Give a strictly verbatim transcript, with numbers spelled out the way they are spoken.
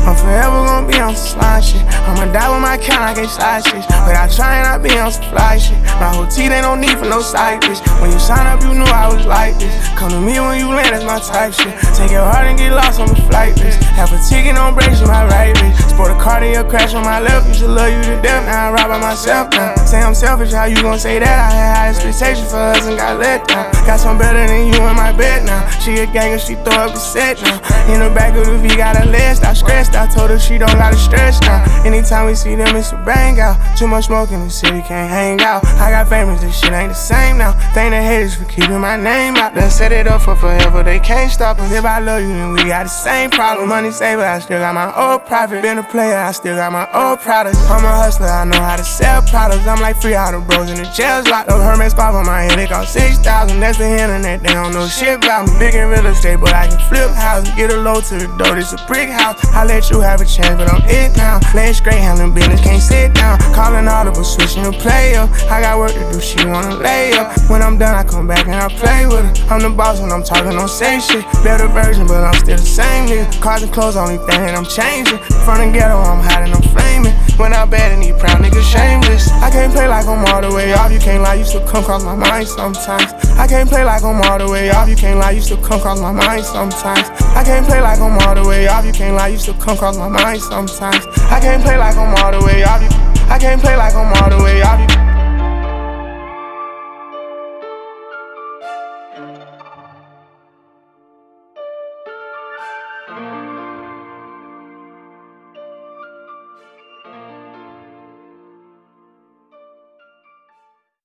I'm forever gonna be on some slime shit. I'ma die with my count, I can't slide shit. But I try and I be on some fly shit. My whole teeth ain't no need for no side bitch. When you sign up, you knew I was like this. Come to me when you land, that's my type shit. Take your heart and get lost on the flight list. Have a ticket on brakes with my right wrist. Sport a car to your crash on my left. Used to love you to death, now I ride by myself now. Say I'm selfish, how you gon' say that? I had high expectations for us and got let down. Got some better than you in my bed now. She a ganger, she throw up a set now. In the back of the V, got a list. I stressed, I told her she don't gotta stress now. Anytime we see them, it's a bang out. Too much smoke in the city, can't hang out. I got famous, this shit ain't the same now. Thank the haters for keeping my name out. Done set it up for forever, they can't stop us. If I love you, then we got the same problem. Money saver, I still got my old profit. Been a player, I still got my old products. I'm a hustler, I know how to sell products. I'm like free out of bros in the jails locked up. Hermes scarf on my head, it cost six thousand. That's the internet, they don't know shit about me. Big in real estate, but I can flip houses. Get a load to the door, this a brick house. I let you have a chance, but I'm it now. Laying straight, handling business, can't sit down. Calling audible, switching to play up. I got work to do, she wanna lay up. When I'm done, I come back and I play with her. I'm the boss when I'm talking, don't say shit. Better version, but I'm still the same nigga. Cars and clothes, only thing that I'm changing. From the ghetto, I'm hiding, I'm flaming. When I'm bad and these proud niggas shameless. I can't play like I'm all the way off. You can't lie, you still come cross my mind sometimes. I can't play like I'm all the way off. You can't lie, you still come cross my mind sometimes. I can't play like I'm all the way off. You can't lie, you still come cross my mind sometimes. I can't play like I'm all the way off. You, I can't play like I'm all the way off. You,